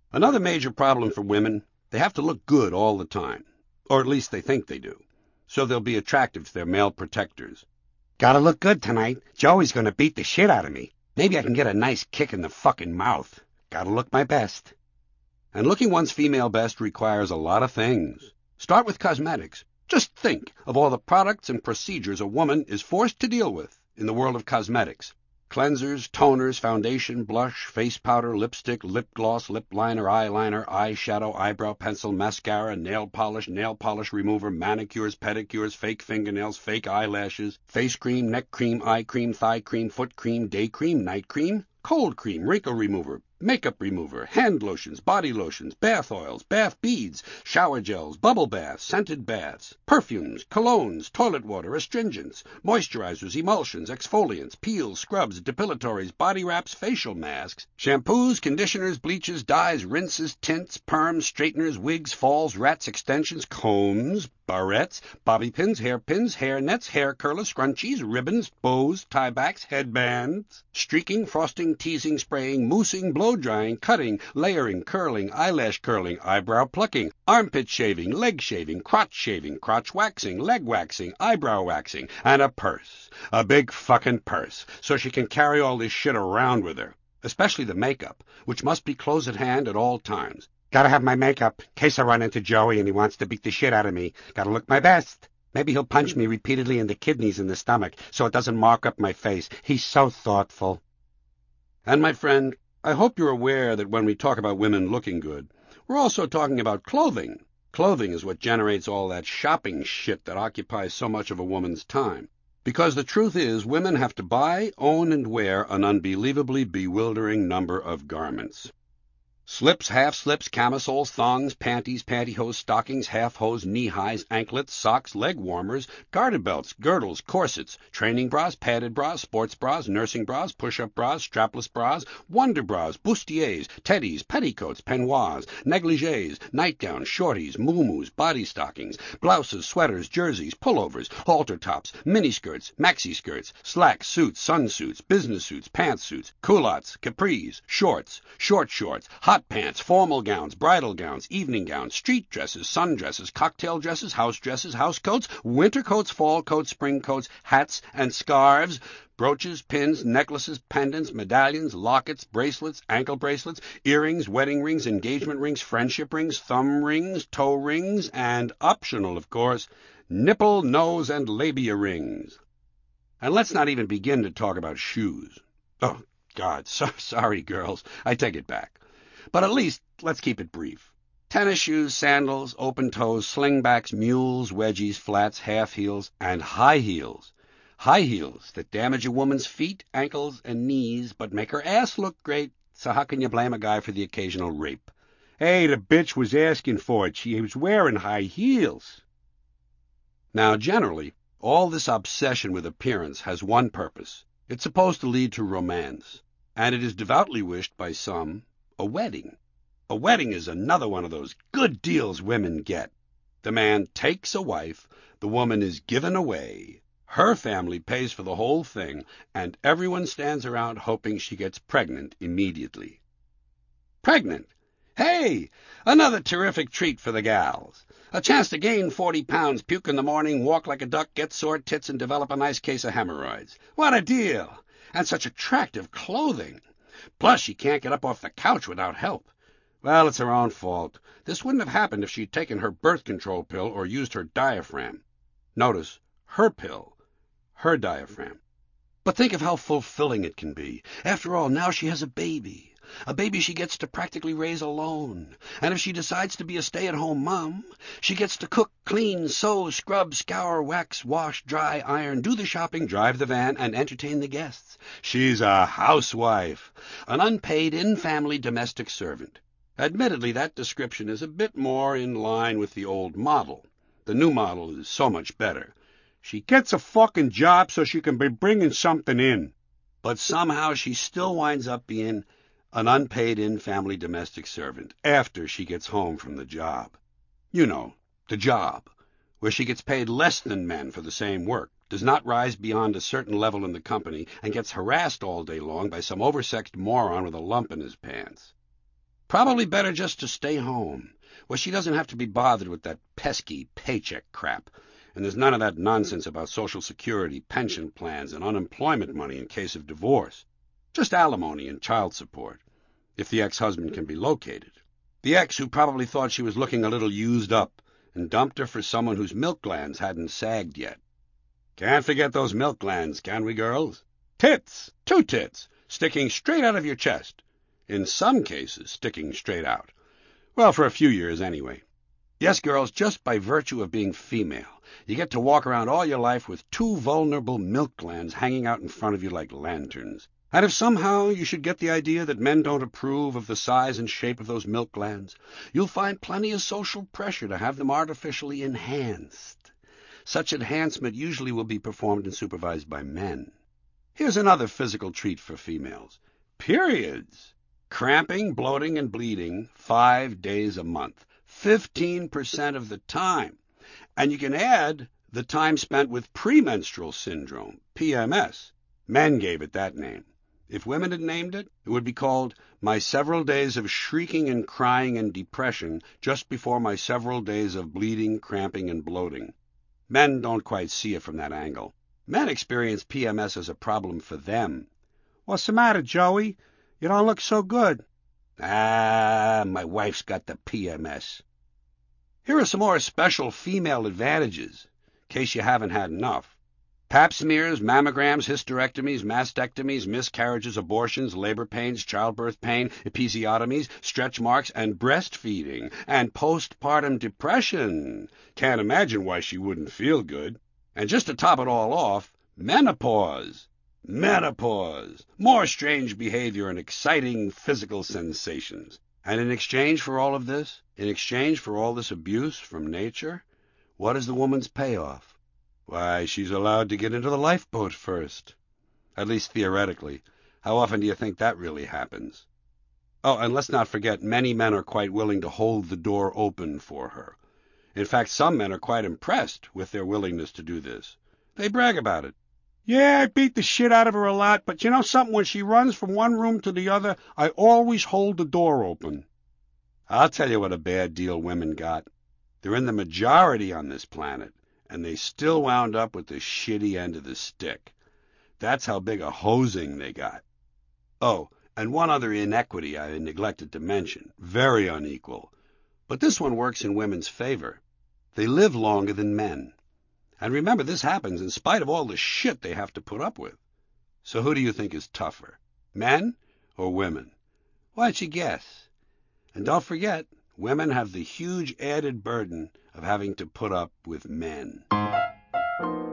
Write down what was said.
Another major problem for women, they have to look good all the time. Or at least they think they do. So they'll be attractive to their male protectors. Gotta look good tonight. Joey's gonna beat the shit out of me. Maybe I can get a nice kick in the fucking mouth. Gotta look my best. And looking one's female best requires a lot of things. Start with cosmetics. Just think of all the products and procedures a woman is forced to deal with in the world of cosmetics. Cleansers, toners, foundation, blush, face powder, lipstick, lip gloss, lip liner, eyeliner, eyeshadow, eyebrow pencil, mascara, nail polish remover, manicures, pedicures, fake fingernails, fake eyelashes, face cream, neck cream, eye cream, thigh cream, foot cream, day cream, night cream, cold cream, wrinkle remover, makeup remover, hand lotions, body lotions, bath oils, bath beads, shower gels, bubble baths, scented baths, perfumes, colognes, toilet water, astringents, moisturizers, emulsions, exfoliants, peels, scrubs, depilatories, body wraps, facial masks, shampoos, conditioners, bleaches, dyes, rinses, tints, perms, straighteners, wigs, falls, rats, extensions, combs, barrettes, bobby pins, hair nets, hair curlers, scrunchies, ribbons, bows, tiebacks, headbands, streaking, frosting, teasing, spraying, moussing, blow-drying, cutting, layering, curling, eyelash curling, eyebrow plucking, armpit shaving, leg shaving, crotch waxing, leg waxing, eyebrow waxing, and a purse. A big fucking purse, so she can carry all this shit around with her, especially the makeup, which must be close at hand at all times. Gotta have my makeup, in case I run into Joey and he wants to beat the shit out of me. Gotta look my best. Maybe he'll punch me repeatedly in the kidneys and the stomach, so it doesn't mark up my face. He's so thoughtful. And my friend, I hope you're aware that when we talk about women looking good, we're also talking about clothing. Clothing is what generates all that shopping shit that occupies so much of a woman's time. Because the truth is, women have to buy, own, and wear an unbelievably bewildering number of garments. Slips, half-slips, camisoles, thongs, panties, pantyhose, stockings, half-hose, knee-highs, anklets, socks, leg warmers, garter belts, girdles, corsets, training bras, padded bras, sports bras, nursing bras, push-up bras, strapless bras, wonder bras, bustiers, teddies, petticoats, peignoirs, negligés, nightgowns, shorties, muumuus, body stockings, blouses, sweaters, jerseys, pullovers, halter tops, miniskirts, maxi skirts, slacks, suits, sunsuits, business suits, pantsuits, culottes, capris, shorts, short shorts, hot pants, formal gowns, bridal gowns, evening gowns, street dresses, sundresses, cocktail dresses, house coats, winter coats, fall coats, spring coats, hats and scarves, brooches, pins, necklaces, pendants, medallions, lockets, bracelets, ankle bracelets, earrings, wedding rings, engagement rings, friendship rings, thumb rings, toe rings, and optional, of course, nipple, nose, and labia rings. And let's not even begin to talk about shoes. Oh, God, sorry, girls, I take it back. But at least, let's keep it brief. Tennis shoes, sandals, open toes, slingbacks, mules, wedgies, flats, half heels, and high heels. High heels that damage a woman's feet, ankles, and knees, but make her ass look great, so how can you blame a guy for the occasional rape? Hey, the bitch was asking for it. She was wearing high heels. Now, generally, all this obsession with appearance has one purpose. It's supposed to lead to romance, and it is devoutly wished by some, a wedding. A wedding is another one of those good deals women get. The man takes a wife, the woman is given away, her family pays for the whole thing, and everyone stands around hoping she gets pregnant immediately. Pregnant? Hey, another terrific treat for the gals. A chance to gain 40 pounds, puke in the morning, walk like a duck, get sore tits, and develop a nice case of hemorrhoids. What a deal! And such attractive clothing. Plus, she can't get up off the couch without help. Well, it's her own fault. This wouldn't have happened if she'd taken her birth control pill or used her diaphragm. Notice, her pill, her diaphragm. But think of how fulfilling it can be. After all, now she has a baby she gets to practically raise alone. And if she decides to be a stay-at-home mom, she gets to cook, clean, sew, scrub, scour, wax, wash, dry, iron, do the shopping, drive the van, and entertain the guests. She's a housewife, an unpaid in-family domestic servant. Admittedly, that description is a bit more in line with the old model. The new model is so much better. She gets a fucking job so she can be bringing something in. But somehow she still winds up being an unpaid in-family domestic servant after she gets home from the job. You know, the job, where she gets paid less than men for the same work, does not rise beyond a certain level in the company, and gets harassed all day long by some oversexed moron with a lump in his pants. Probably better just to stay home, where she doesn't have to be bothered with that pesky paycheck crap, and there's none of that nonsense about Social Security, pension plans, and unemployment money in case of divorce. Just alimony and child support, if the ex-husband can be located. The ex who probably thought she was looking a little used up and dumped her for someone whose milk glands hadn't sagged yet. Can't forget those milk glands, can we, girls? Tits, 2 tits, sticking straight out of your chest. In some cases, sticking straight out. Well, for a few years anyway. Yes, girls, just by virtue of being female, you get to walk around all your life with 2 vulnerable milk glands hanging out in front of you like lanterns. And if somehow you should get the idea that men don't approve of the size and shape of those milk glands, you'll find plenty of social pressure to have them artificially enhanced. Such enhancement usually will be performed and supervised by men. Here's another physical treat for females. Periods. Cramping, bloating, and bleeding 5 days a month. 15% of the time. And you can add the time spent with premenstrual syndrome, PMS. Men gave it that name. If women had named it, it would be called my several days of shrieking and crying and depression just before my several days of bleeding, cramping, and bloating. Men don't quite see it from that angle. Men experience PMS as a problem for them. What's the matter, Joey? You don't look so good. Ah, my wife's got the PMS. Here are some more special female advantages, in case you haven't had enough. Pap smears, mammograms, hysterectomies, mastectomies, miscarriages, abortions, labor pains, childbirth pain, episiotomies, stretch marks, and breastfeeding, and postpartum depression. Can't imagine why she wouldn't feel good. And just to top it all off, menopause. Menopause. More strange behavior and exciting physical sensations. And in exchange for all of this, in exchange for all this abuse from nature, what is the woman's payoff? Why, she's allowed to get into the lifeboat first. At least theoretically. How often do you think that really happens? Oh, and let's not forget, many men are quite willing to hold the door open for her. In fact, some men are quite impressed with their willingness to do this. They brag about it. Yeah, I beat the shit out of her a lot, but you know something? When she runs from one room to the other, I always hold the door open. I'll tell you what a bad deal women got. They're in the majority on this planet, and they still wound up with the shitty end of the stick. That's how big a hosing they got. Oh, and one other inequity I neglected to mention, very unequal, but this one works in women's favor. They live longer than men. And remember, this happens in spite of all the shit they have to put up with. So who do you think is tougher, men or women? Why don't you guess? And don't forget, women have the huge added burden of having to put up with men.